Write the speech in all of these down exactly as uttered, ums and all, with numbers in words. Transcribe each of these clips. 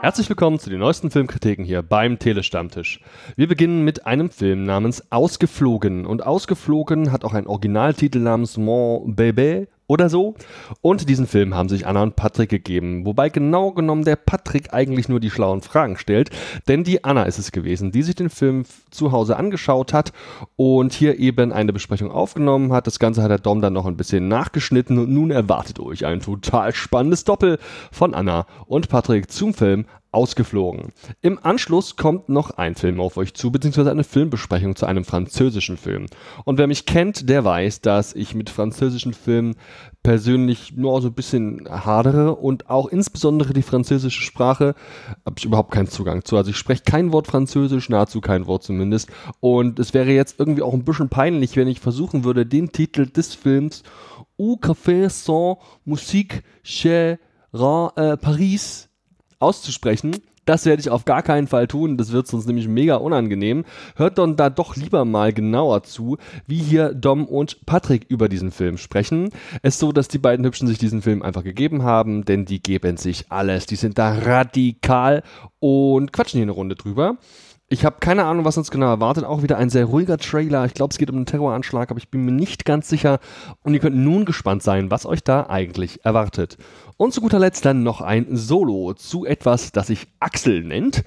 Herzlich willkommen zu den neuesten Filmkritiken hier beim Telestammtisch. Wir beginnen mit einem Film namens Ausgeflogen. Und Ausgeflogen hat auch einen Originaltitel namens Mon Bébé oder so. Und diesen Film haben sich Anna und Patrick gegeben. Wobei genau genommen der Patrick eigentlich nur die schlauen Fragen stellt. Denn die Anna ist es gewesen, die sich den Film zu Hause angeschaut hat und hier eben eine Besprechung aufgenommen hat. Das Ganze hat der Dom dann noch ein bisschen nachgeschnitten und nun erwartet euch ein total spannendes Doppel von Anna und Patrick zum Film Ausgeflogen. Im Anschluss kommt noch ein Film auf euch zu, beziehungsweise eine Filmbesprechung zu einem französischen Film. Und wer mich kennt, der weiß, dass ich mit französischen Filmen persönlich nur so ein bisschen hadere und auch insbesondere die französische Sprache habe ich überhaupt keinen Zugang zu. Also ich spreche kein Wort Französisch, nahezu kein Wort zumindest. Und es wäre jetzt irgendwie auch ein bisschen peinlich, wenn ich versuchen würde, den Titel des Films Au Café sans musique chez äh, Paris auszusprechen. Das werde ich auf gar keinen Fall tun, das wird sonst nämlich mega unangenehm. Hört dann da doch lieber mal genauer zu, wie hier Dom und Patrick über diesen Film sprechen. Es ist so, dass die beiden Hübschen sich diesen Film einfach gegeben haben, denn die geben sich alles. Die sind da radikal und quatschen hier eine Runde drüber. Ich habe keine Ahnung, was uns genau erwartet. Auch wieder ein sehr ruhiger Trailer. Ich glaube, es geht um einen Terroranschlag, aber ich bin mir nicht ganz sicher. Und ihr könnt nun gespannt sein, was euch da eigentlich erwartet. Und zu guter Letzt dann noch ein Solo zu etwas, das sich Axel nennt.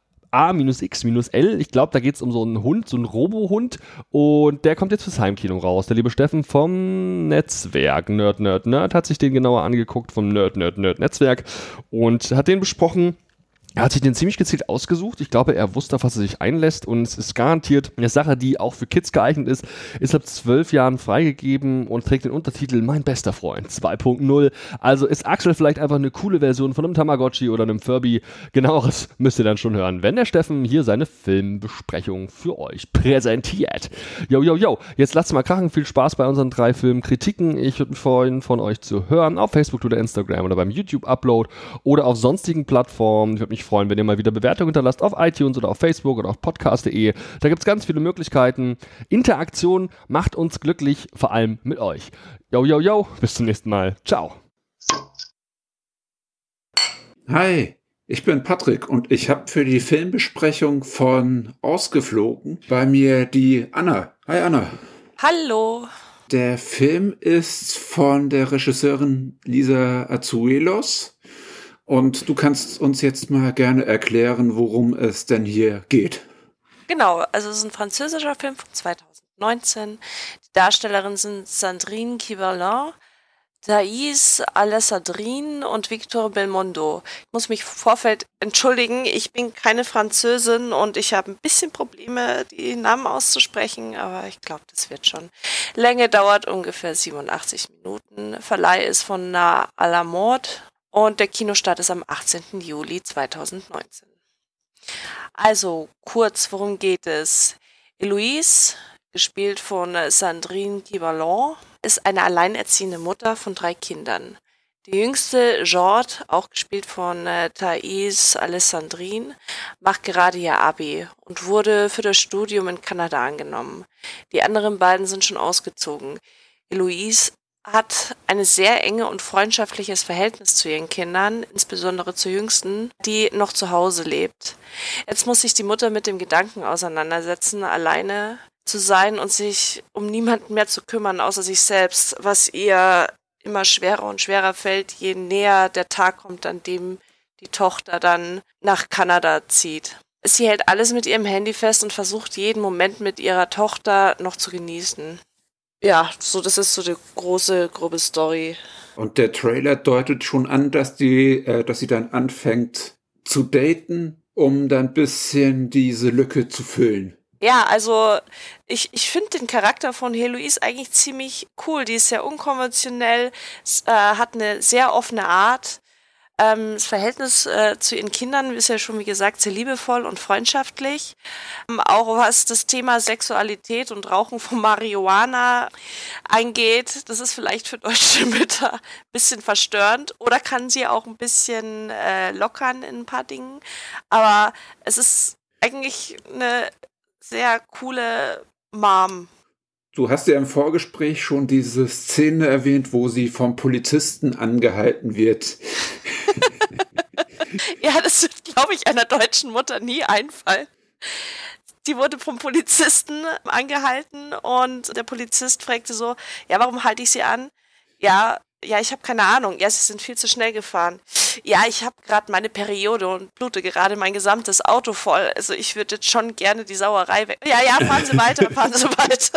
A X L. Ich glaube, da geht es um so einen Hund, so einen Robohund. Und der kommt jetzt fürs Heimkino raus. Der liebe Steffen vom Netzwerk Nerd, Nerd, Nerd hat sich den genauer angeguckt, vom Nerd, Nerd, Nerd Netzwerk. Und hat den besprochen. Er hat sich den ziemlich gezielt ausgesucht. Ich glaube, er wusste, auf was er sich einlässt. Und es ist garantiert eine Sache, die auch für Kids geeignet ist. Ist ab zwölf Jahren freigegeben und trägt den Untertitel Mein bester Freund zwei Punkt null. Also ist Axel vielleicht einfach eine coole Version von einem Tamagotchi oder einem Furby. Genaueres müsst ihr dann schon hören, wenn der Steffen hier seine Filmbesprechung für euch präsentiert. Yo, yo, yo. Jetzt lasst mal krachen. Viel Spaß bei unseren drei Filmkritiken. Ich würde mich freuen, von euch zu hören. Auf Facebook oder Instagram oder beim YouTube-Upload oder auf sonstigen Plattformen. Ich würde mich freuen, wenn ihr mal wieder Bewertungen hinterlasst auf iTunes oder auf Facebook oder auf podcast punkt de. Da gibt es ganz viele Möglichkeiten. Interaktion macht uns glücklich, vor allem mit euch. Yo, yo, yo, bis zum nächsten Mal. Ciao. Hi, ich bin Patrick und ich habe für die Filmbesprechung von Ausgeflogen bei mir die Anna. Hi Anna. Hallo. Der Film ist von der Regisseurin Lisa Azuelos. Und du kannst uns jetzt mal gerne erklären, worum es denn hier geht. Genau, also es ist ein französischer Film von zwanzig neunzehn. Die Darstellerinnen sind Sandrine Kiberlin, Thais Alessandrine und Victor Belmondo. Ich muss mich im Vorfeld entschuldigen, ich bin keine Französin und ich habe ein bisschen Probleme, die Namen auszusprechen, aber ich glaube, das wird schon. Länge dauert ungefähr siebenundachtzig Minuten. Verleih ist von Na à la Mode. Und der Kinostart ist am achtzehnten Juli zweitausendneunzehn. Also kurz, worum geht es? Eloise, gespielt von Sandrine Kiberlin, ist eine alleinerziehende Mutter von drei Kindern. Die jüngste, Jorde, auch gespielt von Thais Alessandrine, macht gerade ihr Abi und wurde für das Studium in Kanada angenommen. Die anderen beiden sind schon ausgezogen. Eloise hat ein sehr enge und freundschaftliches Verhältnis zu ihren Kindern, insbesondere zur Jüngsten, die noch zu Hause lebt. Jetzt muss sich die Mutter mit dem Gedanken auseinandersetzen, alleine zu sein und sich um niemanden mehr zu kümmern, außer sich selbst, was ihr immer schwerer und schwerer fällt, je näher der Tag kommt, an dem die Tochter dann nach Kanada zieht. Sie hält alles mit ihrem Handy fest und versucht jeden Moment mit ihrer Tochter noch zu genießen. Ja, so das ist so die große, grobe Story. Und der Trailer deutet schon an, dass die, äh, dass sie dann anfängt zu daten, um dann ein bisschen diese Lücke zu füllen. Ja, also ich, ich finde den Charakter von Heloise eigentlich ziemlich cool. Die ist sehr unkonventionell, äh, hat eine sehr offene Art. Ähm, das Verhältnis äh, zu ihren Kindern ist ja schon, wie gesagt, sehr liebevoll und freundschaftlich. Ähm, auch was das Thema Sexualität und Rauchen von Marihuana angeht, das ist vielleicht für deutsche Mütter ein bisschen verstörend oder kann sie auch ein bisschen äh, lockern in ein paar Dingen. Aber es ist eigentlich eine sehr coole Mom. Du hast ja im Vorgespräch schon diese Szene erwähnt, wo sie vom Polizisten angehalten wird. Ja, das wird, glaube ich, einer deutschen Mutter nie einfallen. Die wurde vom Polizisten angehalten und der Polizist fragte so, ja, warum halte ich sie an? Ja, ja, ich habe keine Ahnung. Ja, sie sind viel zu schnell gefahren. Ja, ich habe gerade meine Periode und blute gerade mein gesamtes Auto voll. Also ich würde jetzt schon gerne die Sauerei weg. Ja, ja, fahren Sie weiter, fahren Sie weiter.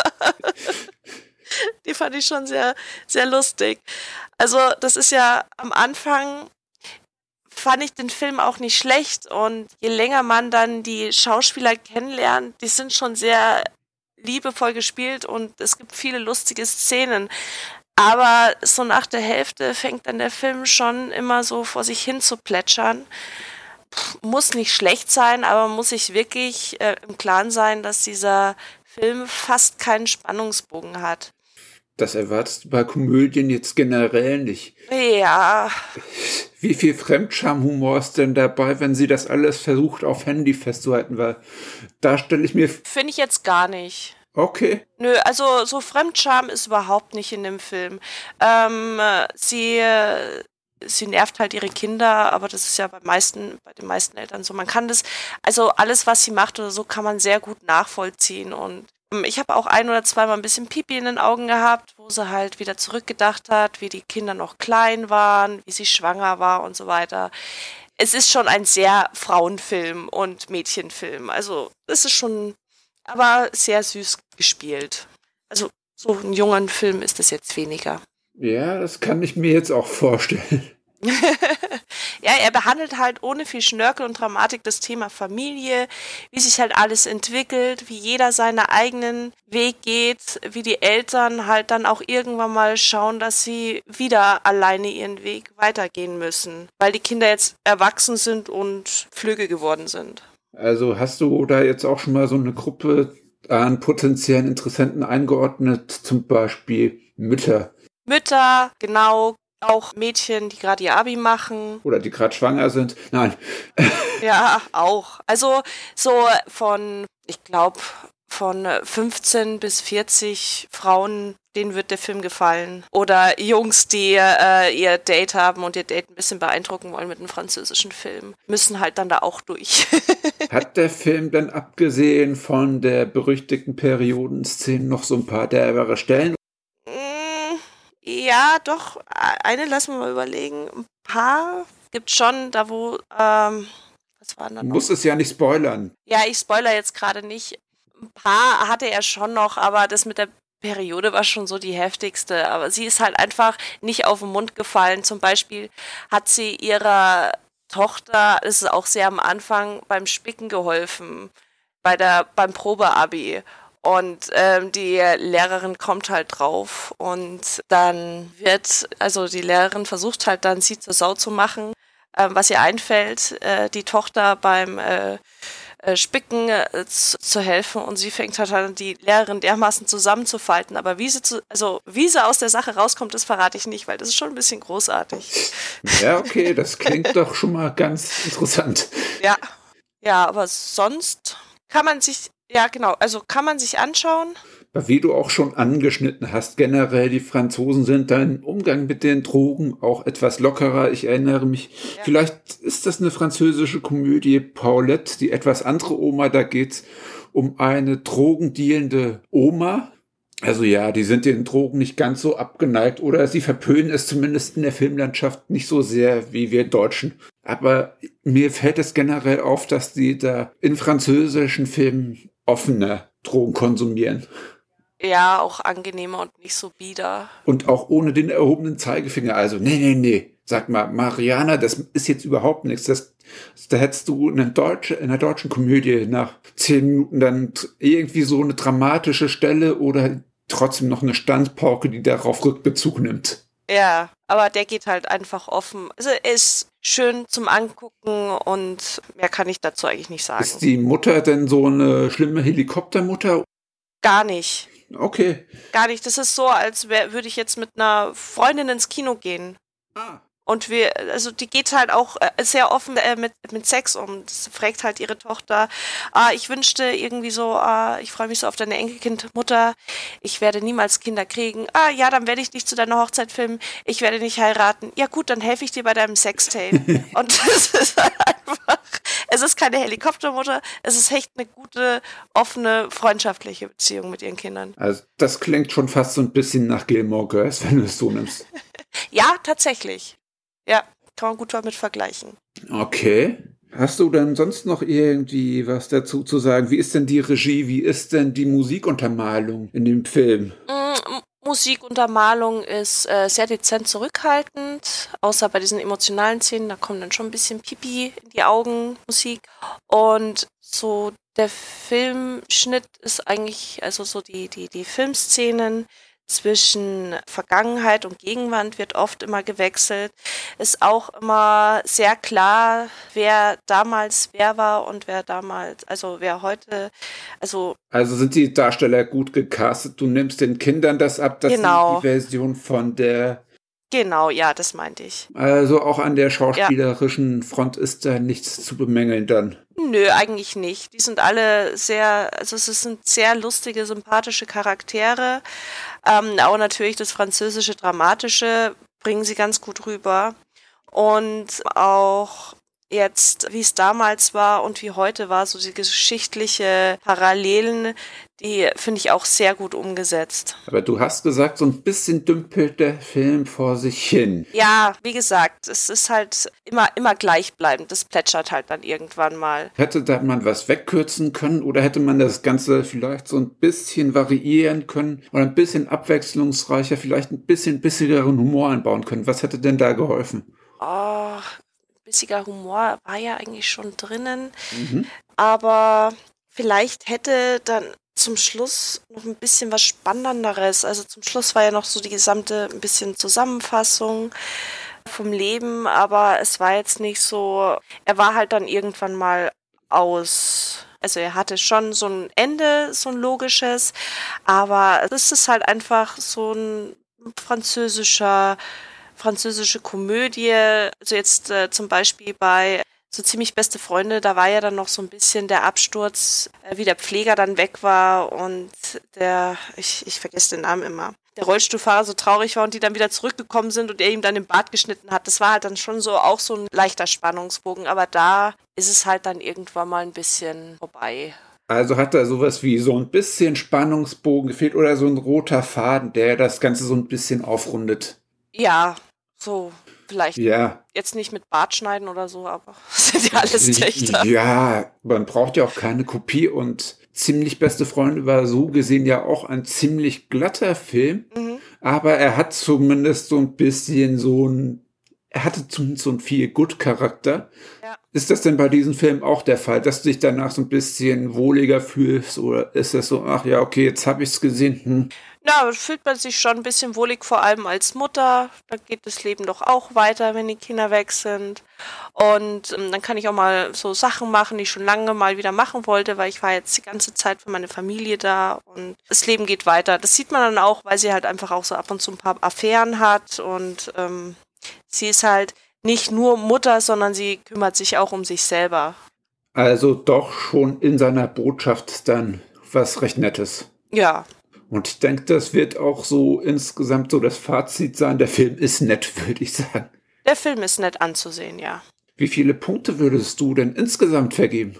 Die fand ich schon sehr, sehr lustig. Also das ist ja am Anfang... fand ich den Film auch nicht schlecht und je länger man dann die Schauspieler kennenlernt, die sind schon sehr liebevoll gespielt und es gibt viele lustige Szenen. Aber so nach der Hälfte fängt dann der Film schon immer so vor sich hin zu plätschern. Pff, muss nicht schlecht sein, aber muss sich wirklich äh, im Klaren sein, dass dieser Film fast keinen Spannungsbogen hat. Das erwartest du bei Komödien jetzt generell nicht. Ja. Wie viel Fremdscham-Humor ist denn dabei, wenn sie das alles versucht auf Handy festzuhalten? Weil da stelle ich mir... Finde ich jetzt gar nicht. Okay. Nö, also so Fremdscham ist überhaupt nicht in dem Film. Ähm, sie, sie nervt halt ihre Kinder, aber das ist ja bei meisten, bei den meisten Eltern so. Man kann das, also alles, was sie macht oder so, kann man sehr gut nachvollziehen. Und ich habe auch ein oder zweimal ein bisschen Pipi in den Augen gehabt, wo sie halt wieder zurückgedacht hat, wie die Kinder noch klein waren, wie sie schwanger war und so weiter. Es ist schon ein sehr Frauenfilm und Mädchenfilm. Also es ist schon, aber sehr süß gespielt. Also so ein jungen Film ist es jetzt weniger. Ja, das kann ich mir jetzt auch vorstellen. Ja, er behandelt halt ohne viel Schnörkel und Dramatik das Thema Familie, wie sich halt alles entwickelt, wie jeder seinen eigenen Weg geht, wie die Eltern halt dann auch irgendwann mal schauen, dass sie wieder alleine ihren Weg weitergehen müssen, weil die Kinder jetzt erwachsen sind und flügge geworden sind. Also hast du da jetzt auch schon mal so eine Gruppe an potenziellen Interessenten eingeordnet, zum Beispiel Mütter? Mütter, genau. Auch Mädchen, die gerade ihr Abi machen. Oder die gerade schwanger sind. Nein. Ja, auch. Also so von, ich glaube, von fünfzehn bis vierzig Frauen, denen wird der Film gefallen. Oder Jungs, die äh, ihr Date haben und ihr Date ein bisschen beeindrucken wollen mit einem französischen Film. Müssen halt dann da auch durch. Hat der Film dann abgesehen von der berüchtigten Periodenszene noch so ein paar derbere Stellen? Ja, doch. Eine lassen wir mal überlegen. Ein paar gibt schon, da wo, ähm, was war denn da noch? Muss es ja nicht spoilern. Ja, ich spoiler jetzt gerade nicht. Ein paar hatte er schon noch, aber das mit der Periode war schon so die heftigste. Aber sie ist halt einfach nicht auf den Mund gefallen. Zum Beispiel hat sie ihrer Tochter, das ist auch sehr am Anfang, beim Spicken geholfen. Bei der, beim Probeabi. Und ähm, die Lehrerin kommt halt drauf und dann wird, also die Lehrerin versucht halt dann, sie zur Sau zu machen, ähm, was ihr einfällt, äh, die Tochter beim äh, äh, Spicken äh, zu, zu helfen und sie fängt halt an, die Lehrerin dermaßen zusammenzufalten. Aber wie sie, zu, also, wie sie aus der Sache rauskommt, das verrate ich nicht, weil das ist schon ein bisschen großartig. Ja, okay, das klingt doch schon mal ganz interessant. Ja, ja, aber sonst kann man sich... Ja, genau. Also kann man sich anschauen. Wie du auch schon angeschnitten hast, generell die Franzosen sind da im Umgang mit den Drogen auch etwas lockerer. Ich erinnere mich, ja. Vielleicht ist das eine französische Komödie, Paulette, die etwas andere Oma. Da geht's um eine drogendealende Oma. Also ja, die sind den Drogen nicht ganz so abgeneigt oder sie verpönen es zumindest in der Filmlandschaft nicht so sehr wie wir Deutschen. Aber mir fällt es generell auf, dass die da in französischen Filmen offener Drogen konsumieren. Ja, auch angenehmer und nicht so bieder. Und auch ohne den erhobenen Zeigefinger. Also, nee, nee, nee. Sag mal, Mariana, das ist jetzt überhaupt nichts. Das, da hättest du in einer, Deutsch, in einer deutschen Komödie nach zehn Minuten dann irgendwie so eine dramatische Stelle oder trotzdem noch eine Standpauke, die darauf Rückbezug nimmt. Ja, aber der geht halt einfach offen. Also er ist schön zum Angucken und mehr kann ich dazu eigentlich nicht sagen. Ist die Mutter denn so eine schlimme Helikoptermutter? Gar nicht. Okay. Gar nicht. Das ist so, als wär, würde ich jetzt mit einer Freundin ins Kino gehen. Ah, Und wir, also die geht halt auch äh, sehr offen äh, mit, mit Sex um. Das fragt halt ihre Tochter, ah, ich wünschte irgendwie so, ah, ich freue mich so auf deine Enkelkindmutter, ich werde niemals Kinder kriegen. Ah, ja, dann werde ich dich zu deiner Hochzeit filmen, ich werde nicht heiraten. Ja gut, dann helfe ich dir bei deinem Sextape. Und es ist halt einfach, es ist keine Helikoptermutter, es ist echt eine gute, offene, freundschaftliche Beziehung mit ihren Kindern. Also das klingt schon fast so ein bisschen nach Gilmore Girls, wenn du es so nimmst. Ja, tatsächlich. Ja, kann man gut damit vergleichen. Okay. Hast du denn sonst noch irgendwie was dazu zu sagen? Wie ist denn die Regie? Wie ist denn die Musikuntermalung in dem Film? Mm, Musikuntermalung ist äh, sehr dezent zurückhaltend, außer bei diesen emotionalen Szenen, da kommt dann schon ein bisschen Pipi in die Augen, Musik. Und so der Filmschnitt ist eigentlich, also so die, die, die Filmszenen zwischen Vergangenheit und Gegenwart wird oft immer gewechselt. Ist auch immer sehr klar, wer damals wer war und wer damals, also wer heute, also Also sind die Darsteller gut gecastet? Du nimmst den Kindern das ab, dass genau. sie die Version von der... Genau, ja, das meinte ich. Also auch an der schauspielerischen ja. Front ist da nichts zu bemängeln dann? Nö, eigentlich nicht. Die sind alle sehr, also es sind sehr lustige, sympathische Charaktere. Ähm, auch natürlich das französische Dramatische bringen sie ganz gut rüber. Und auch jetzt, wie es damals war und wie heute war, so die geschichtliche Parallelen, die finde ich auch sehr gut umgesetzt. Aber du hast gesagt, so ein bisschen dümpelt der Film vor sich hin. Ja, wie gesagt, es ist halt immer, immer gleichbleibend. Das plätschert halt dann irgendwann mal. Hätte da man was wegkürzen können oder hätte man das Ganze vielleicht so ein bisschen variieren können oder ein bisschen abwechslungsreicher, vielleicht ein bisschen bissigeren Humor einbauen können? Was hätte denn da geholfen? Oh, bissiger Humor war ja eigentlich schon drinnen. Mhm. Aber vielleicht hätte dann zum Schluss noch ein bisschen was Spannenderes. Also zum Schluss war ja noch so die gesamte ein bisschen Zusammenfassung vom Leben, aber es war jetzt nicht so, er war halt dann irgendwann mal aus. Also er hatte schon so ein Ende, so ein logisches, aber es ist halt einfach so ein französischer, französische Komödie. Also jetzt äh, zum Beispiel bei so ziemlich beste Freunde, da war ja dann noch so ein bisschen der Absturz, äh, wie der Pfleger dann weg war und der, ich, ich vergesse den Namen immer, der Rollstuhlfahrer so traurig war und die dann wieder zurückgekommen sind und er ihm dann den Bart geschnitten hat. Das war halt dann schon so auch so ein leichter Spannungsbogen, aber da ist es halt dann irgendwann mal ein bisschen vorbei. Also hat da sowas wie so ein bisschen Spannungsbogen gefehlt oder so ein roter Faden, der das Ganze so ein bisschen aufrundet? Ja, so vielleicht ja. Jetzt nicht mit Bart schneiden oder so, aber das sind ja alles Töchter. Ja, man braucht ja auch keine Kopie und ziemlich beste Freunde war so gesehen ja auch ein ziemlich glatter Film, mhm. aber er hat zumindest so ein bisschen so ein, er hatte zumindest so ein Feel-Good-Charakter. Ja. Ist das denn bei diesem Film auch der Fall, dass du dich danach so ein bisschen wohliger fühlst oder ist das so, ach ja, okay, jetzt habe ich es gesehen, hm. Ja, fühlt man sich schon ein bisschen wohlig, vor allem als Mutter. Da geht das Leben doch auch weiter, wenn die Kinder weg sind. Und ähm, dann kann ich auch mal so Sachen machen, die ich schon lange mal wieder machen wollte, weil ich war jetzt die ganze Zeit für meine Familie da und das Leben geht weiter. Das sieht man dann auch, weil sie halt einfach auch so ab und zu ein paar Affären hat und ähm, sie ist halt nicht nur Mutter, sondern sie kümmert sich auch um sich selber. Also doch schon in seiner Botschaft dann was recht Nettes. Ja. Und ich denke, das wird auch so insgesamt so das Fazit sein. Der Film ist nett, würde ich sagen. Der Film ist nett anzusehen, ja. Wie viele Punkte würdest du denn insgesamt vergeben?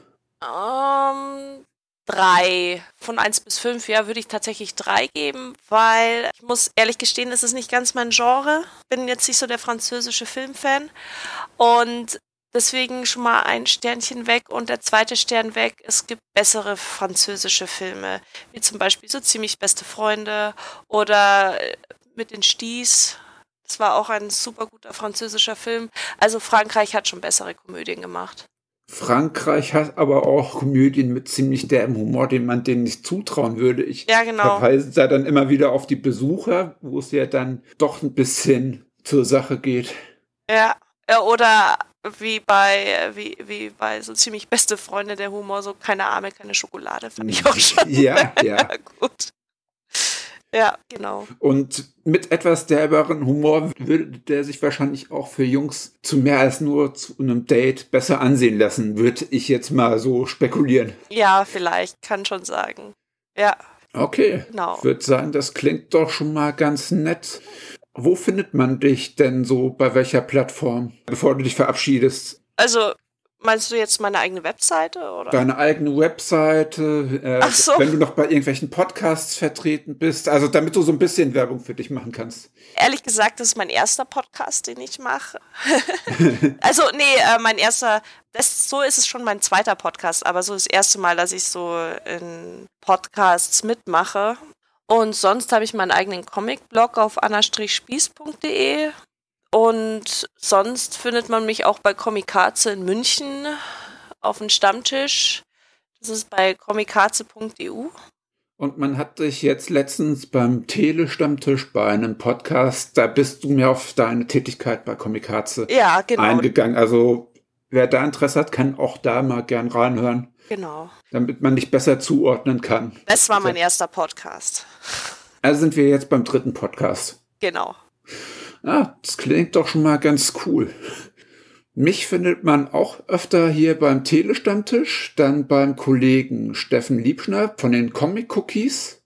Ähm, drei. Von eins bis fünf, ja, würde ich tatsächlich drei geben, weil ich muss ehrlich gestehen, es ist nicht ganz mein Genre. Bin jetzt nicht so der französische Filmfan. Und deswegen schon mal ein Sternchen weg und der zweite Stern weg. Es gibt bessere französische Filme, wie zum Beispiel so ziemlich beste Freunde oder mit den Sties. Das war auch ein super guter französischer Film. Also Frankreich hat schon bessere Komödien gemacht. Frankreich hat aber auch Komödien mit ziemlich derben Humor, den man denen nicht zutrauen würde. Ich ja, genau. verweise da dann immer wieder auf die Besucher, wo es ja dann doch ein bisschen zur Sache geht. Ja, oder wie bei wie, wie bei so ziemlich beste Freunde der Humor, so keine Arme, keine Schokolade, fand ich auch schon. Ja, ja. Gut. Ja, genau. Und mit etwas derberen Humor würde der sich wahrscheinlich auch für Jungs zu mehr als nur zu einem Date besser ansehen lassen, würde ich jetzt mal so spekulieren. Ja, vielleicht, kann schon sagen. Ja. Okay, genau. Ich würde sagen, das klingt doch schon mal ganz nett. Wo findet man dich denn so, bei welcher Plattform, bevor du dich verabschiedest? Also, meinst du jetzt meine eigene Webseite, oder? Deine eigene Webseite, äh, Ach so. Wenn du noch bei irgendwelchen Podcasts vertreten bist, also damit du so ein bisschen Werbung für dich machen kannst. Ehrlich gesagt, das ist mein erster Podcast, den ich mache. Also, nee, äh, mein erster, das, so ist es schon mein zweiter Podcast, aber so das erste Mal, dass ich so in Podcasts mitmache. Und sonst habe ich meinen eigenen Comic-Blog auf anna spieß punkt de. Und sonst findet man mich auch bei Comikaze in München auf dem Stammtisch. Das ist bei comikaze punkt e u. Und man hat dich jetzt letztens beim Tele-Stammtisch bei einem Podcast, da bist du mir auf deine Tätigkeit bei Comikaze ja, genau. eingegangen. Also wer da Interesse hat, kann auch da mal gern reinhören. Genau. Damit man dich besser zuordnen kann. Das war mein erster Podcast. Also sind wir jetzt beim dritten Podcast. Genau. Ah, das klingt doch schon mal ganz cool. Mich findet man auch öfter hier beim Tele-Stammtisch, dann beim Kollegen Steffen Liebschner von den Comic Cookies.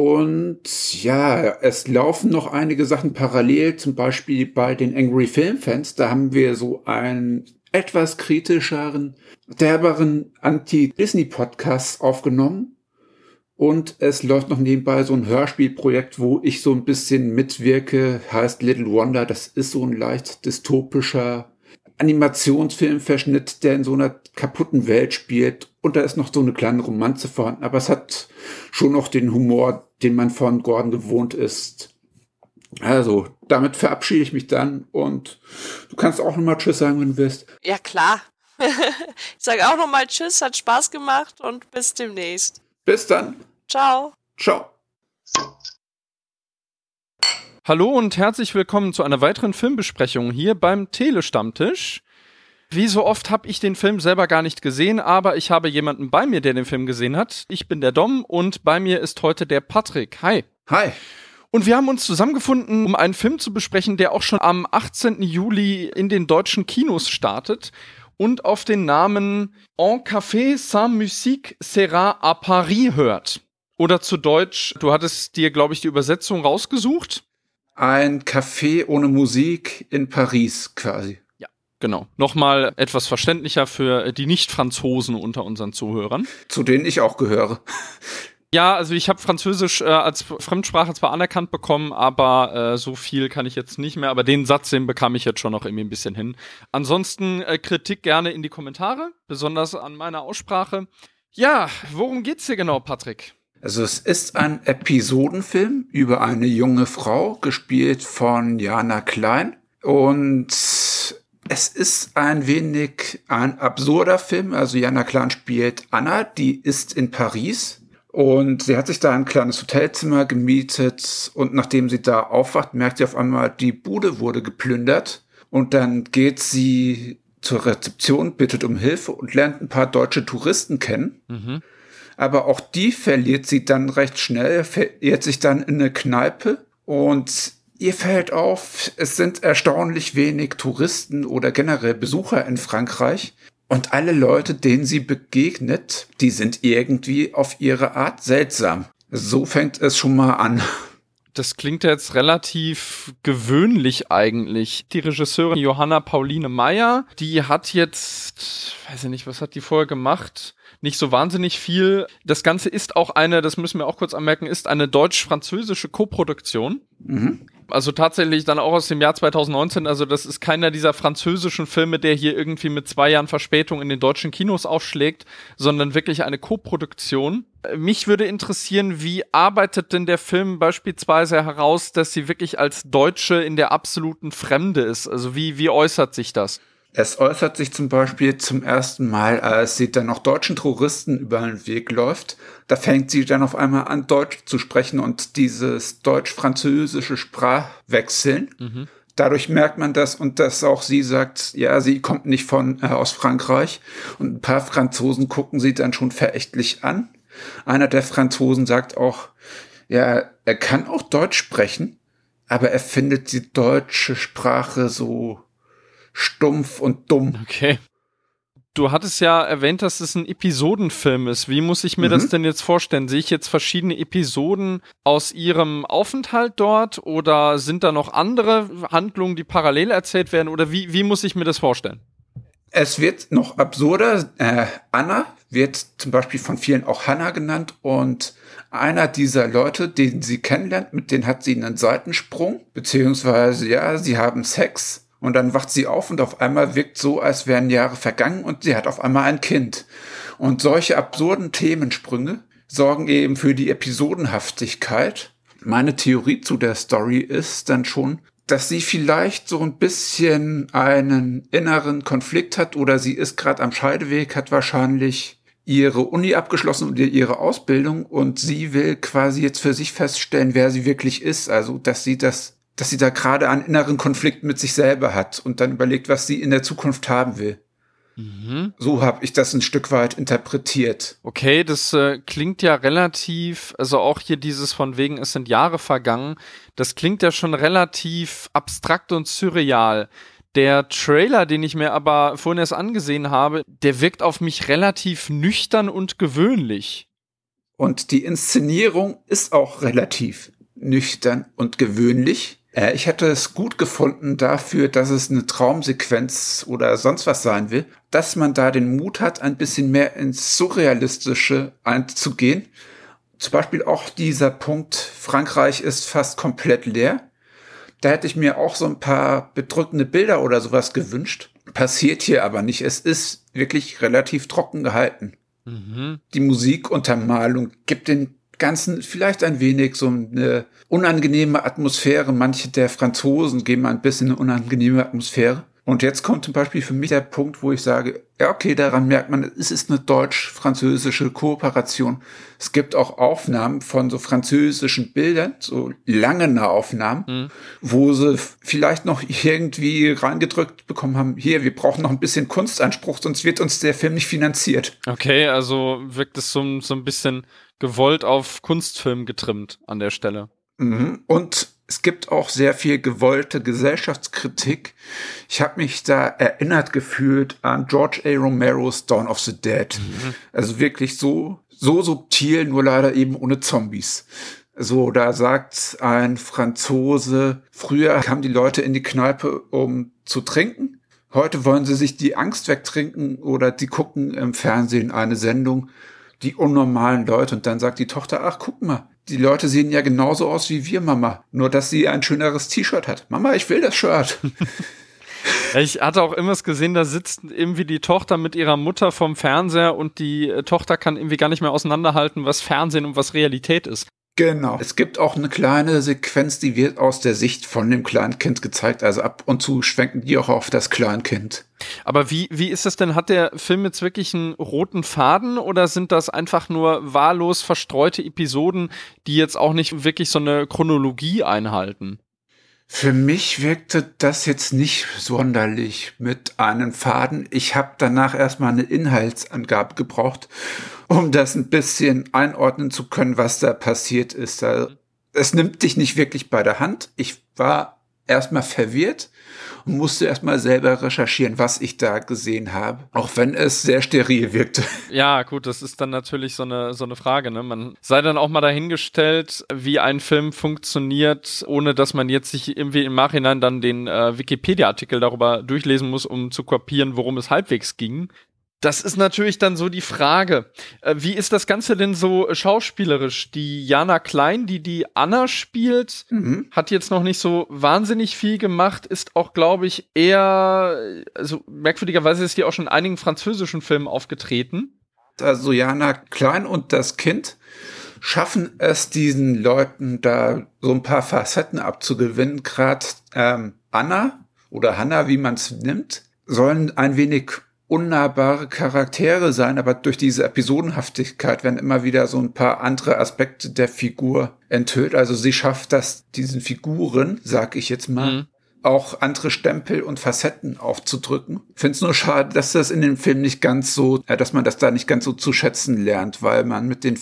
Und ja, es laufen noch einige Sachen parallel, zum Beispiel bei den Angry Film Fans. Da haben wir so einen etwas kritischeren, derberen Anti-Disney-Podcast aufgenommen. Und es läuft noch nebenbei so ein Hörspielprojekt, wo ich so ein bisschen mitwirke, heißt Little Wonder. Das ist so ein leicht dystopischer Animationsfilmverschnitt, der in so einer kaputten Welt spielt. Und da ist noch so eine kleine Romanze vorhanden. Aber es hat schon noch den Humor, den man von Gordon gewohnt ist. Also, damit verabschiede ich mich dann. Und du kannst auch nochmal Tschüss sagen, wenn du willst. Ja, klar. Ich sage auch nochmal Tschüss, hat Spaß gemacht und bis demnächst. Bis dann. Ciao. Ciao. Hallo und herzlich willkommen zu einer weiteren Filmbesprechung hier beim Tele-Stammtisch. Wie so oft habe ich den Film selber gar nicht gesehen, aber ich habe jemanden bei mir, der den Film gesehen hat. Ich bin der Dom und bei mir ist heute der Patrick. Hi. Hi. Und wir haben uns zusammengefunden, um einen Film zu besprechen, der auch schon am achtzehnten Juli in den deutschen Kinos startet und auf den Namen Un Café sans musique sera à Paris hört. Oder zu Deutsch, du hattest dir, glaube ich, die Übersetzung rausgesucht. Ein Café ohne Musik in Paris quasi. Ja, genau. Nochmal etwas verständlicher für die Nicht-Franzosen unter unseren Zuhörern. Zu denen ich auch gehöre. Ja, also ich habe Französisch äh, als Fremdsprache zwar anerkannt bekommen, aber äh, so viel kann ich jetzt nicht mehr. Aber den Satz, den bekam ich jetzt schon noch irgendwie ein bisschen hin. Ansonsten äh, Kritik gerne in die Kommentare, besonders an meiner Aussprache. Ja, worum geht's hier genau, Patrick? Also es ist ein Episodenfilm über eine junge Frau, gespielt von Jana Klein. Und es ist ein wenig ein absurder Film. Also Jana Klein spielt Anna, die ist in Paris. Und sie hat sich da ein kleines Hotelzimmer gemietet. Und nachdem sie da aufwacht, merkt sie auf einmal, die Bude wurde geplündert. Und dann geht sie zur Rezeption, bittet um Hilfe und lernt ein paar deutsche Touristen kennen. Mhm. Aber auch die verliert sie dann recht schnell, verirrt sich dann in eine Kneipe und ihr fällt auf, es sind erstaunlich wenig Touristen oder generell Besucher in Frankreich und alle Leute, denen sie begegnet, die sind irgendwie auf ihre Art seltsam. So fängt es schon mal an. Das klingt jetzt relativ gewöhnlich eigentlich. Die Regisseurin Johanna Pauline Meyer, die hat jetzt, weiß ich nicht, was hat die vorher gemacht? Nicht so wahnsinnig viel. Das Ganze ist auch eine, das müssen wir auch kurz anmerken, ist eine deutsch-französische Koproduktion. Mhm. Also tatsächlich dann auch aus dem Jahr zwanzig neunzehn. Also das ist keiner dieser französischen Filme, der hier irgendwie mit zwei Jahren Verspätung in den deutschen Kinos aufschlägt, sondern wirklich eine Koproduktion. Mich würde interessieren, wie arbeitet denn der Film beispielsweise heraus, dass sie wirklich als Deutsche in der absoluten Fremde ist? Also wie, wie äußert sich das? Es äußert sich zum Beispiel zum ersten Mal, als sie dann noch deutschen Touristen über den Weg läuft. Da fängt sie dann auf einmal an, Deutsch zu sprechen und dieses deutsch-französische Sprachwechseln. Mhm. Dadurch merkt man das und dass auch sie sagt, ja, sie kommt nicht von äh, aus Frankreich. Und ein paar Franzosen gucken sie dann schon verächtlich an. Einer der Franzosen sagt auch, ja, er kann auch Deutsch sprechen, aber er findet die deutsche Sprache so stumpf und dumm. Okay. Du hattest ja erwähnt, dass es ein Episodenfilm ist. Wie muss ich mir mhm. das denn jetzt vorstellen? Sehe ich jetzt verschiedene Episoden aus ihrem Aufenthalt dort oder sind da noch andere Handlungen, die parallel erzählt werden? Oder wie, wie muss ich mir das vorstellen? Es wird noch absurder. Äh, Anna wird zum Beispiel von vielen auch Hannah genannt und einer dieser Leute, den sie kennenlernt, mit denen hat sie einen Seitensprung, beziehungsweise ja, sie haben Sex. Und dann wacht sie auf und auf einmal wirkt so, als wären Jahre vergangen und sie hat auf einmal ein Kind. Und solche absurden Themensprünge sorgen eben für die Episodenhaftigkeit. Meine Theorie zu der Story ist dann schon, dass sie vielleicht so ein bisschen einen inneren Konflikt hat oder sie ist gerade am Scheideweg, hat wahrscheinlich ihre Uni abgeschlossen und ihre Ausbildung und sie will quasi jetzt für sich feststellen, wer sie wirklich ist. Also, dass sie das dass sie da gerade einen inneren Konflikt mit sich selber hat und dann überlegt, was sie in der Zukunft haben will. Mhm. So habe ich das ein Stück weit interpretiert. Okay, das äh, klingt ja relativ, also auch hier dieses von wegen, es sind Jahre vergangen, das klingt ja schon relativ abstrakt und surreal. Der Trailer, den ich mir aber vorhin erst angesehen habe, der wirkt auf mich relativ nüchtern und gewöhnlich. Und die Inszenierung ist auch relativ nüchtern und gewöhnlich. Ich hätte es gut gefunden dafür, dass es eine Traumsequenz oder sonst was sein will, dass man da den Mut hat, ein bisschen mehr ins Surrealistische einzugehen. Zum Beispiel auch dieser Punkt, Frankreich ist fast komplett leer. Da hätte ich mir auch so ein paar bedrückende Bilder oder sowas gewünscht. Passiert hier aber nicht. Es ist wirklich relativ trocken gehalten. Mhm. Die Musikuntermalung gibt den Ganzen vielleicht ein wenig so eine unangenehme Atmosphäre. Manche der Franzosen geben ein bisschen eine unangenehme Atmosphäre. Und jetzt kommt zum Beispiel für mich der Punkt, wo ich sage, ja okay, daran merkt man, es ist eine deutsch-französische Kooperation. Es gibt auch Aufnahmen von so französischen Bildern, so lange Nahaufnahmen, mhm. wo sie vielleicht noch irgendwie reingedrückt bekommen haben, hier, wir brauchen noch ein bisschen Kunstanspruch, sonst wird uns der Film nicht finanziert. Okay, also wirkt es so, so ein bisschen gewollt auf Kunstfilm getrimmt an der Stelle. Mhm. Und es gibt auch sehr viel gewollte Gesellschaftskritik. Ich habe mich da erinnert gefühlt an George A. Romero's Dawn of the Dead. Mhm. Also wirklich so, so subtil, nur leider eben ohne Zombies. So, da sagt ein Franzose, früher kamen die Leute in die Kneipe, um zu trinken. Heute wollen sie sich die Angst wegtrinken oder die gucken im Fernsehen eine Sendung, die unnormalen Leute. Und dann sagt die Tochter, ach, guck mal, die Leute sehen ja genauso aus wie wir, Mama. Nur, dass sie ein schöneres T-Shirt hat. Mama, ich will das Shirt. Ich hatte auch immer gesehen, da sitzt irgendwie die Tochter mit ihrer Mutter vorm Fernseher und die Tochter kann irgendwie gar nicht mehr auseinanderhalten, was Fernsehen und was Realität ist. Genau. Es gibt auch eine kleine Sequenz, die wird aus der Sicht von dem Kleinkind gezeigt. Also ab und zu schwenken die auch auf das Kleinkind. Aber wie, wie ist das denn? Hat der Film jetzt wirklich einen roten Faden oder sind das einfach nur wahllos verstreute Episoden, die jetzt auch nicht wirklich so eine Chronologie einhalten? Für mich wirkte das jetzt nicht sonderlich mit einem Faden. Ich habe danach erstmal eine Inhaltsangabe gebraucht, um das ein bisschen einordnen zu können, was da passiert ist. Es nimmt dich nicht wirklich bei der Hand. Ich war erstmal verwirrt und musste erstmal selber recherchieren, was ich da gesehen habe, auch wenn es sehr steril wirkte. Ja, gut, das ist dann natürlich so eine so eine Frage, ne? Man sei dann auch mal dahingestellt, wie ein Film funktioniert, ohne dass man jetzt sich irgendwie im Nachhinein dann den äh, Wikipedia-Artikel darüber durchlesen muss, um zu kopieren, worum es halbwegs ging. Das ist natürlich dann so die Frage. Äh, wie ist das Ganze denn so schauspielerisch? Die Jana Klein, die die Anna spielt, mhm. hat jetzt noch nicht so wahnsinnig viel gemacht, ist auch, glaube ich, eher, also merkwürdigerweise ist die auch schon in einigen französischen Filmen aufgetreten. Also Jana Klein und das Kind schaffen es diesen Leuten da so ein paar Facetten abzugewinnen. Gerade ähm, Anna oder Hannah, wie man es nimmt, sollen ein wenig unnahbare Charaktere sein, aber durch diese Episodenhaftigkeit werden immer wieder so ein paar andere Aspekte der Figur enthüllt. Also sie schafft das, diesen Figuren, sag ich jetzt mal, mhm. auch andere Stempel und Facetten aufzudrücken. Ich finde es nur schade, dass das in dem Film nicht ganz so, äh, dass man das da nicht ganz so zu schätzen lernt, weil man mit dem Film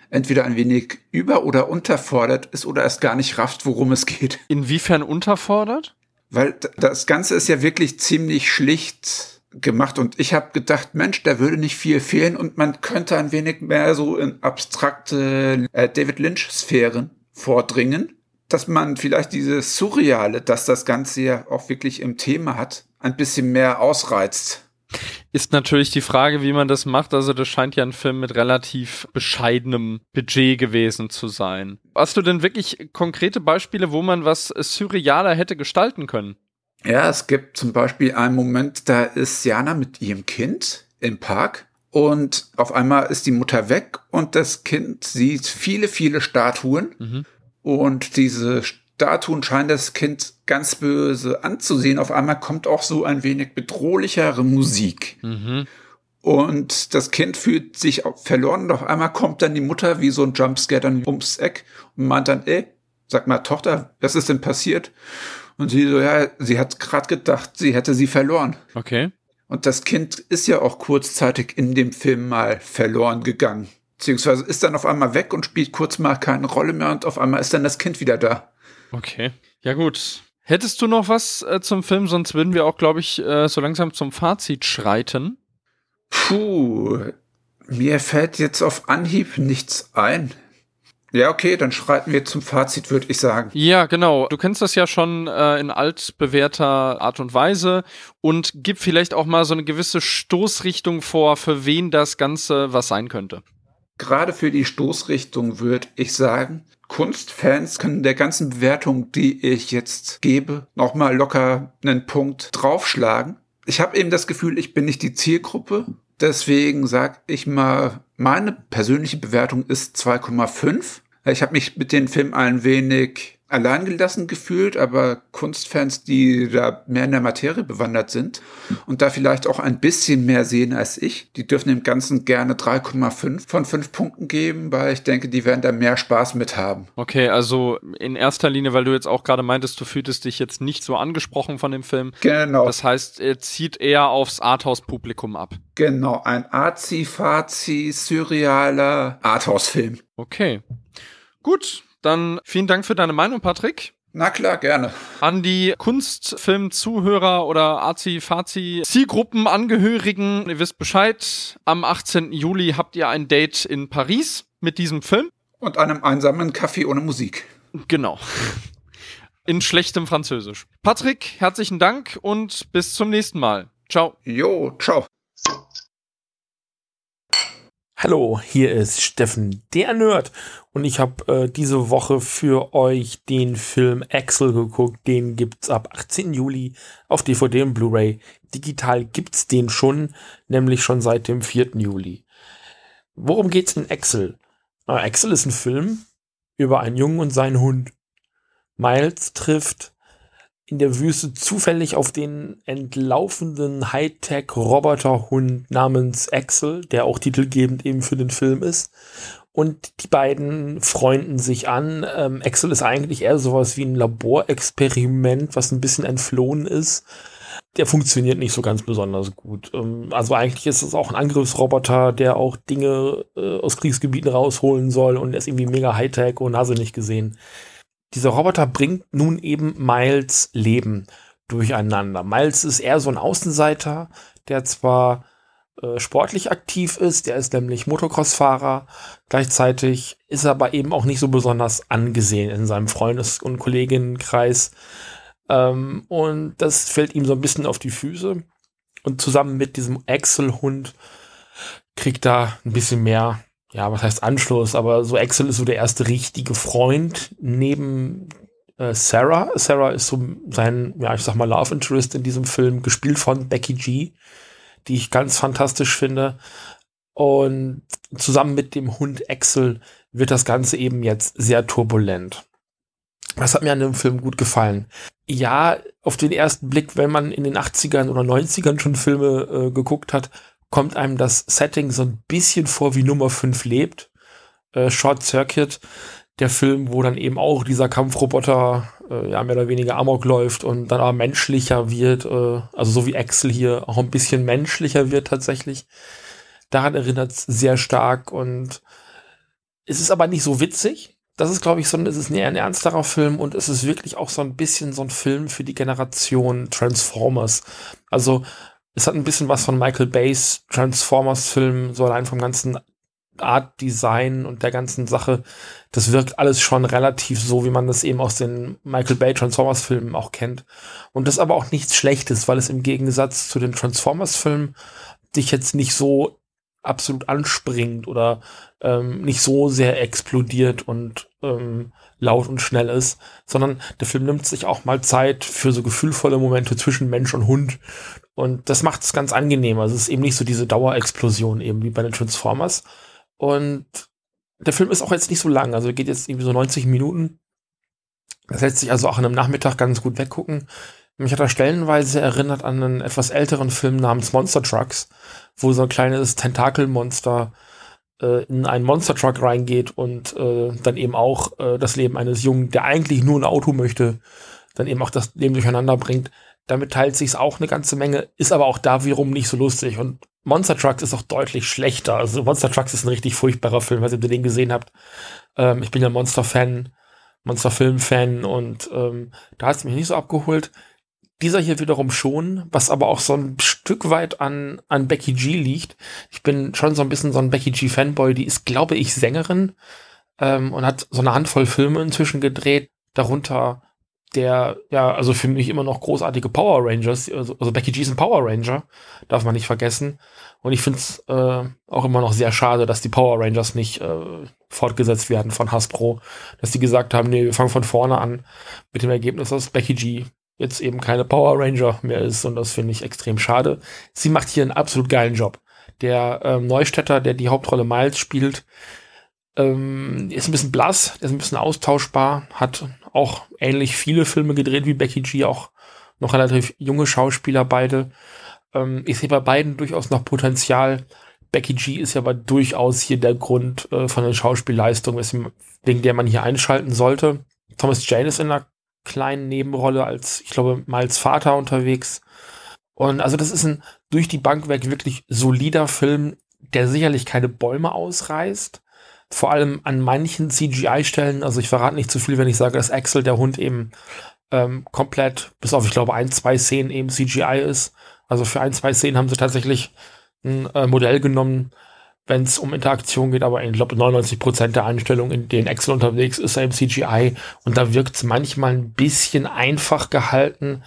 entweder ein wenig über- oder unterfordert ist oder erst gar nicht rafft, worum es geht. Inwiefern unterfordert? Weil das Ganze ist ja wirklich ziemlich schlicht gemacht und ich habe gedacht, Mensch, da würde nicht viel fehlen und man könnte ein wenig mehr so in abstrakte äh, David Lynch-Sphären vordringen, dass man vielleicht dieses Surreale, dass das Ganze ja auch wirklich im Thema hat, ein bisschen mehr ausreizt. Ist natürlich die Frage, wie man das macht. Also das scheint ja ein Film mit relativ bescheidenem Budget gewesen zu sein. Hast du denn wirklich konkrete Beispiele, wo man was surrealer hätte gestalten können? Ja, es gibt zum Beispiel einen Moment, da ist Jana mit ihrem Kind im Park und auf einmal ist die Mutter weg und das Kind sieht viele, viele Statuen mhm. und diese Statuen scheinen das Kind ganz böse anzusehen. Auf einmal kommt auch so ein wenig bedrohlichere Musik. Mhm. Und das Kind fühlt sich verloren und auf einmal kommt dann die Mutter wie so ein Jumpscare dann ums Eck und meint dann, ey, sag mal, Tochter, was ist denn passiert? Und sie so, ja, sie hat gerade gedacht, sie hätte sie verloren. Okay. Und das Kind ist ja auch kurzzeitig in dem Film mal verloren gegangen. Beziehungsweise ist dann auf einmal weg und spielt kurz mal keine Rolle mehr und auf einmal ist dann das Kind wieder da. Okay. Ja gut. Hättest du noch was äh, zum Film? Sonst würden wir auch, glaube ich, äh, so langsam zum Fazit schreiten. Puh, mir fällt jetzt auf Anhieb nichts ein. Ja, okay, dann schreiten wir zum Fazit, würde ich sagen. Ja, genau. Du kennst das ja schon äh, in altbewährter Art und Weise und gib vielleicht auch mal so eine gewisse Stoßrichtung vor, für wen das Ganze was sein könnte. Gerade für die Stoßrichtung würde ich sagen, Kunstfans können der ganzen Bewertung, die ich jetzt gebe, nochmal locker einen Punkt draufschlagen. Ich habe eben das Gefühl, ich bin nicht die Zielgruppe. Deswegen sage ich mal, meine persönliche Bewertung ist zwei Komma fünf. Ich habe mich mit dem Film ein wenig alleingelassen gefühlt, aber Kunstfans, die da mehr in der Materie bewandert sind und da vielleicht auch ein bisschen mehr sehen als ich, die dürfen dem Ganzen gerne drei Komma fünf von fünf Punkten geben, weil ich denke, die werden da mehr Spaß mit haben. Okay, also in erster Linie, weil du jetzt auch gerade meintest, du fühltest dich jetzt nicht so angesprochen von dem Film. Genau. Das heißt, er zieht eher aufs Arthouse-Publikum ab. Genau, ein Arzi-Fazi, surrealer Arthouse-Film. Okay, gut. Dann vielen Dank für deine Meinung, Patrick. Na klar, gerne. An die Kunstfilm-Zuhörer oder Azi-Fazi-Zielgruppenangehörigen, ihr wisst Bescheid, am achtzehnten Juli habt ihr ein Date in Paris mit diesem Film. Und einem einsamen Café ohne Musik. Genau. In schlechtem Französisch. Patrick, herzlichen Dank und bis zum nächsten Mal. Ciao. Jo, ciao. Hallo, hier ist Steffen, der Nerd. Und ich habe äh, diese Woche für euch den Film Axel geguckt. Den gibt's ab achtzehnten Juli auf D V D und Blu-ray. Digital gibt's den schon, nämlich schon seit dem vierten Juli. Worum geht's in Axel? Äh, Axel ist ein Film über einen Jungen und seinen Hund. Miles trifft in der Wüste zufällig auf den entlaufenden Hightech-Roboterhund namens Axel, der auch titelgebend eben für den Film ist. Und die beiden freunden sich an. Ähm, Axel ist eigentlich eher sowas wie ein Laborexperiment, was ein bisschen entflohen ist. Der funktioniert nicht so ganz besonders gut. Ähm, also eigentlich ist es auch ein Angriffsroboter, der auch Dinge äh, aus Kriegsgebieten rausholen soll und er ist irgendwie mega Hightech und hast du nicht gesehen. Dieser Roboter bringt nun eben Miles Leben durcheinander. Miles ist eher so ein Außenseiter, der zwar äh, sportlich aktiv ist, der ist nämlich Motocross-Fahrer, gleichzeitig ist er aber eben auch nicht so besonders angesehen in seinem Freundes- und Kolleginnenkreis. Ähm, und das fällt ihm so ein bisschen auf die Füße. Und zusammen mit diesem Axel-Hund kriegt er ein bisschen mehr, ja, was heißt Anschluss, aber so Axel ist so der erste richtige Freund neben äh, Sarah. Sarah ist so sein, ja, ich sag mal, Love Interest in diesem Film, gespielt von Becky G, die ich ganz fantastisch finde. Und zusammen mit dem Hund Axel wird das Ganze eben jetzt sehr turbulent. Das hat mir an dem Film gut gefallen. Ja, auf den ersten Blick, wenn man in den achtzigern oder neunzigern schon Filme äh, geguckt hat, kommt einem das Setting so ein bisschen vor wie Nummer fünf lebt. Äh, Short Circuit, der Film, wo dann eben auch dieser Kampfroboter äh, ja mehr oder weniger amok läuft und dann aber menschlicher wird, äh, also so wie Axel hier auch ein bisschen menschlicher wird tatsächlich. Daran erinnert es sehr stark und Es ist aber nicht so witzig. Das ist, glaube ich, so ein, es ist eher ein ernsterer Film und es ist wirklich auch so ein bisschen so ein Film für die Generation Transformers. Also es hat ein bisschen was von Michael Bays Transformers-Film, so allein vom ganzen Art Design und der ganzen Sache. Das wirkt alles schon relativ so, wie man das eben aus den Michael Bay Transformers-Filmen auch kennt. Und das ist aber auch nichts Schlechtes, weil es im Gegensatz zu den Transformers-Filmen dich jetzt nicht so absolut anspringt oder ähm, nicht so sehr explodiert und ähm, laut und schnell ist, sondern der Film nimmt sich auch mal Zeit für so gefühlvolle Momente zwischen Mensch und Hund und das macht es ganz angenehm. Also es ist eben nicht so diese Dauerexplosion eben wie bei den Transformers und der Film ist auch jetzt nicht so lang, also geht jetzt irgendwie so neunzig Minuten. Das lässt sich also auch an einem Nachmittag ganz gut weggucken. Mich hat er stellenweise erinnert an einen etwas älteren Film namens Monster Trucks, wo so ein kleines Tentakelmonster äh, in einen Monster Truck reingeht und äh, dann eben auch äh, das Leben eines Jungen, der eigentlich nur ein Auto möchte, dann eben auch das Leben durcheinander bringt. Damit teilt sich's auch eine ganze Menge, ist aber auch da wiederum nicht so lustig. Und Monster Trucks ist auch deutlich schlechter. Also Monster Trucks ist ein richtig furchtbarer Film, falls ihr den gesehen habt. Ähm, ich bin ja Monster-Fan, Monster-Film-Fan und ähm, da hat's mich nicht so abgeholt. Dieser hier wiederum schon, was aber auch so ein Stück weit an, an Becky G liegt. Ich bin schon so ein bisschen so ein Becky G-Fanboy, die ist, glaube ich, Sängerin ähm, und hat so eine Handvoll Filme inzwischen gedreht, darunter der, ja, also für mich immer noch großartige Power Rangers, also, also Becky G ist ein Power Ranger, darf man nicht vergessen. Und ich finde es äh, auch immer noch sehr schade, dass die Power Rangers nicht äh, fortgesetzt werden von Hasbro, dass die gesagt haben, nee, wir fangen von vorne an mit dem Ergebnis, dass Becky G jetzt eben keine Power Ranger mehr ist und das finde ich extrem schade. Sie macht hier einen absolut geilen Job. Der ähm, Neustädter, der die Hauptrolle Miles spielt, ähm, ist ein bisschen blass, der ist ein bisschen austauschbar, hat auch ähnlich viele Filme gedreht wie Becky G, auch noch relativ junge Schauspieler beide. Ähm, ich sehe bei beiden durchaus noch Potenzial. Becky G ist ja aber durchaus hier der Grund äh, von der Schauspielleistung, wegen der man hier einschalten sollte. Thomas Jane ist in einer kleinen Nebenrolle als, ich glaube, Miles Vater unterwegs. Und also das ist ein durch die Bank weg wirklich solider Film, der sicherlich keine Bäume ausreißt. Vor allem an manchen C G I-Stellen, also ich verrate nicht zu viel, wenn ich sage, dass Axel, der Hund, eben ähm, komplett, bis auf, ich glaube, ein, zwei Szenen eben C G I ist. Also für ein, zwei Szenen haben sie tatsächlich ein äh, Modell genommen, wenn es um Interaktion geht, aber ich glaube neunundneunzig Prozent der Einstellungen, in denen Axel unterwegs ist, eben C G I und da wirkt es manchmal ein bisschen einfach gehalten,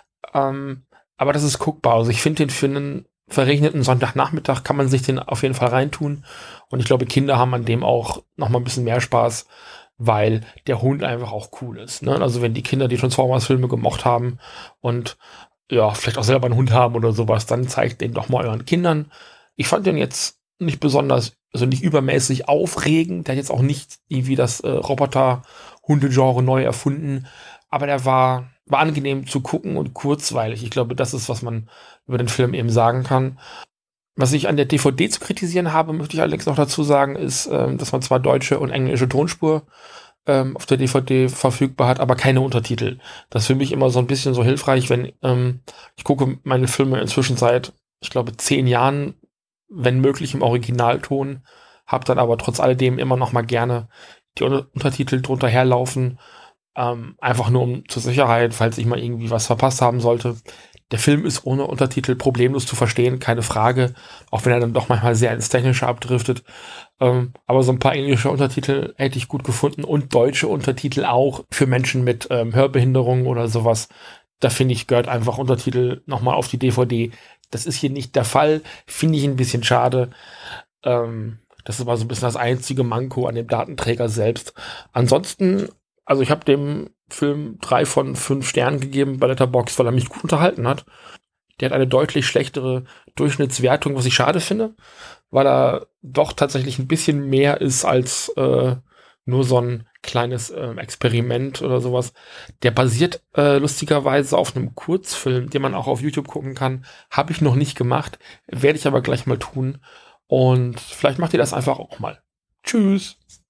ähm, aber das ist guckbar. Also ich finde den für einen verregneten Sonntagnachmittag kann man sich den auf jeden Fall reintun und ich glaube, Kinder haben an dem auch noch mal ein bisschen mehr Spaß, weil der Hund einfach auch cool ist, ne? Also wenn die Kinder die Transformers-Filme gemocht haben und ja, vielleicht auch selber einen Hund haben oder sowas, dann zeigt den doch mal euren Kindern. Ich fand den jetzt nicht besonders, also nicht übermäßig aufregend. Der hat jetzt auch nicht irgendwie das äh, Roboter-Hunde-Genre neu erfunden. Aber der war, war angenehm zu gucken und kurzweilig. Ich glaube, das ist, was man über den Film eben sagen kann. Was ich an der D V D zu kritisieren habe, möchte ich allerdings noch dazu sagen, ist, ähm, dass man zwar deutsche und englische Tonspur ähm, auf der D V D verfügbar hat, aber keine Untertitel. Das ist für mich immer so ein bisschen so hilfreich, wenn ähm, ich gucke meine Filme inzwischen seit, ich glaube, zehn Jahren, wenn möglich im Originalton, hab dann aber trotz alledem immer noch mal gerne die Untertitel drunter herlaufen, ähm, einfach nur um zur Sicherheit, falls ich mal irgendwie was verpasst haben sollte. Der Film ist ohne Untertitel problemlos zu verstehen, keine Frage, auch wenn er dann doch manchmal sehr ins Technische abdriftet. Ähm, aber so ein paar englische Untertitel hätte ich gut gefunden und deutsche Untertitel auch für Menschen mit ähm, Hörbehinderungen oder sowas. Da finde ich, gehört einfach Untertitel nochmal auf die D V D. Das ist hier nicht der Fall, finde ich ein bisschen schade. Ähm, das ist aber so ein bisschen das einzige Manko an dem Datenträger selbst. Ansonsten, also ich habe dem Film drei von fünf Sternen gegeben bei Letterboxd, weil er mich gut unterhalten hat. Der hat eine deutlich schlechtere Durchschnittswertung, was ich schade finde, weil er doch tatsächlich ein bisschen mehr ist als äh, nur so ein kleines äh, Experiment oder sowas. Der basiert äh, lustigerweise auf einem Kurzfilm, den man auch auf YouTube gucken kann. Habe ich noch nicht gemacht, werde ich aber gleich mal tun. Und vielleicht macht ihr das einfach auch mal. Tschüss!